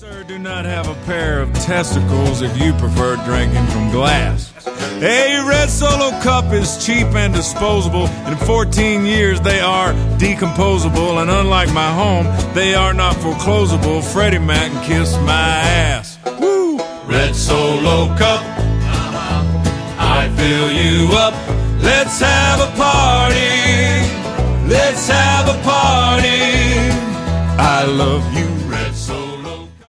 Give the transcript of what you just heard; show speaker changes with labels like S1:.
S1: Sir, do not have a pair of testicles if you prefer drinking from glass. A red Solo cup is cheap and disposable. In 14 years they are decomposable, and unlike my home, they are not foreclosable. Freddie Mac can kiss my ass. Woo! Red Solo cup, I fill you up. Let's have a party. Let's have a party. I love you.